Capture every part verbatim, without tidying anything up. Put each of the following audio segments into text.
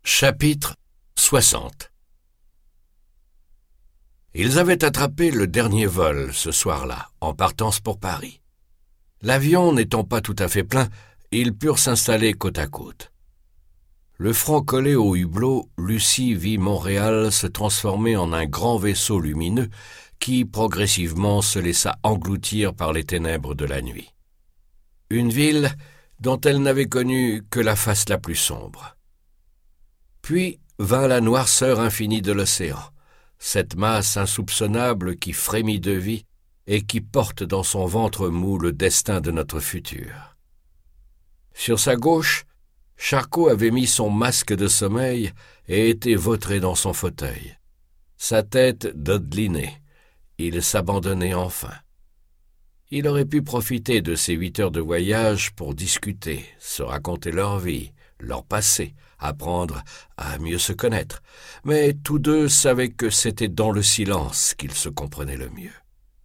Chapitre soixante. Ils avaient attrapé le dernier vol ce soir-là, en partance pour Paris. L'avion n'étant pas tout à fait plein, ils purent s'installer côte à côte. Le front collé au hublot, Lucie vit Montréal se transformer en un grand vaisseau lumineux qui, progressivement, se laissa engloutir par les ténèbres de la nuit. Une ville dont elle n'avait connu que la face la plus sombre. Puis vint la noirceur infinie de l'océan, cette masse insoupçonnable qui frémit de vie et qui porte dans son ventre mou le destin de notre futur. Sur sa gauche, Charcot avait mis son masque de sommeil et était vautré dans son fauteuil. Sa tête dodelinée, il s'abandonnait enfin. Il aurait pu profiter de ces huit heures de voyage pour discuter, se raconter leur vie, leur passé, apprendre à mieux se connaître. Mais tous deux savaient que c'était dans le silence qu'ils se comprenaient le mieux.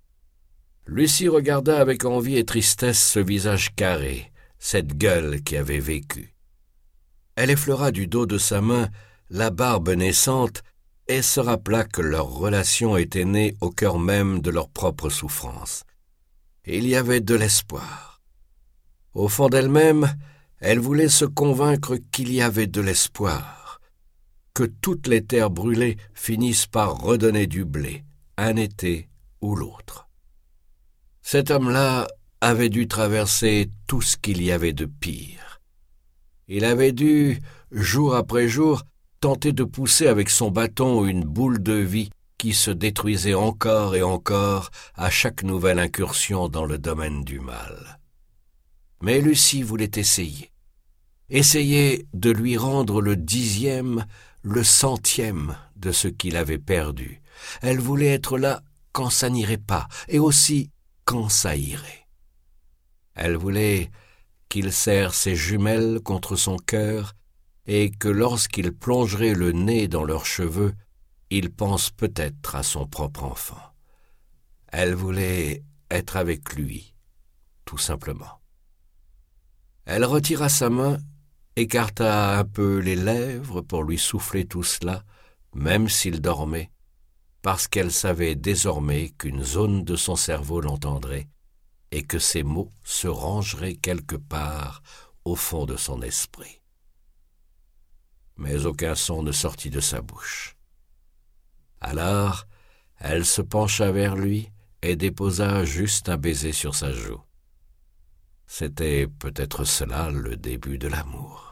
Lucie regarda avec envie et tristesse ce visage carré, cette gueule qui avait vécu. Elle effleura du dos de sa main la barbe naissante et se rappela que leur relation était née au cœur même de leur propre souffrance. Il y avait de l'espoir. Au fond d'elle-même, elle voulait se convaincre qu'il y avait de l'espoir, que toutes les terres brûlées finissent par redonner du blé, un été ou l'autre. Cet homme-là avait dû traverser tout ce qu'il y avait de pire. Il avait dû, jour après jour, tenter de pousser avec son bâton une boule de vie qui se détruisait encore et encore à chaque nouvelle incursion dans le domaine du mal. Mais Lucie voulait essayer. Essayer de lui rendre le dixième, le centième de ce qu'il avait perdu. Elle voulait être là quand ça n'irait pas, et aussi quand ça irait. Elle voulait qu'il serre ses jumelles contre son cœur et que lorsqu'il plongerait le nez dans leurs cheveux, il pense peut-être à son propre enfant. Elle voulait être avec lui, tout simplement. Elle retira sa main, écarta un peu les lèvres pour lui souffler tout cela, même s'il dormait, parce qu'elle savait désormais qu'une zone de son cerveau l'entendrait et que ses mots se rangeraient quelque part au fond de son esprit. Mais aucun son ne sortit de sa bouche. Alors, elle se pencha vers lui et déposa juste un baiser sur sa joue. C'était peut-être cela le début de l'amour.